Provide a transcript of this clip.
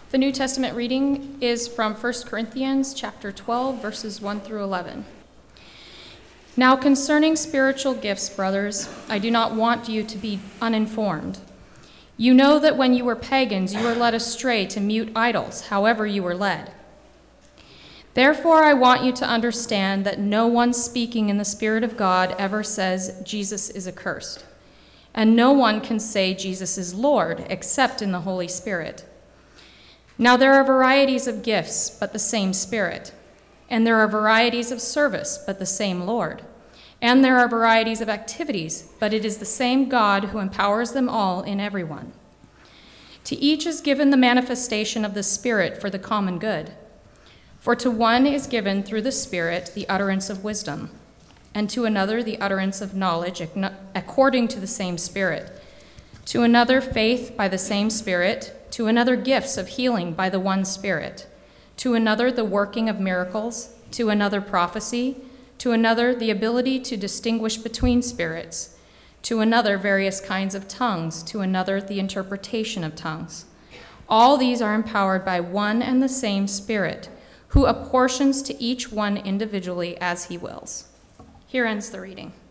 The New Testament reading is from 1 Corinthians chapter 12, verses 1 through 11. Now concerning spiritual gifts, brothers, I do not want you to be uninformed. You know that when you were pagans, you were led astray to mute idols, however you were led. Therefore, I want you to understand that no one speaking in the Spirit of God ever says Jesus is accursed. And no one can say Jesus is Lord except in the Holy Spirit. Now there are varieties of gifts, but the same Spirit. And there are varieties of service, but the same Lord. And there are varieties of activities, but it is the same God who empowers them all in everyone. To each is given the manifestation of the Spirit for the common good. For to one is given through the Spirit the utterance of wisdom, and to another the utterance of knowledge according to the same Spirit, to another faith by the same Spirit, to another gifts of healing by the one Spirit, to another the working of miracles, to another prophecy, to another the ability to distinguish between spirits, to another various kinds of tongues, to another the interpretation of tongues. All these are empowered by one and the same Spirit, who apportions to each one individually as he wills. Here ends the reading.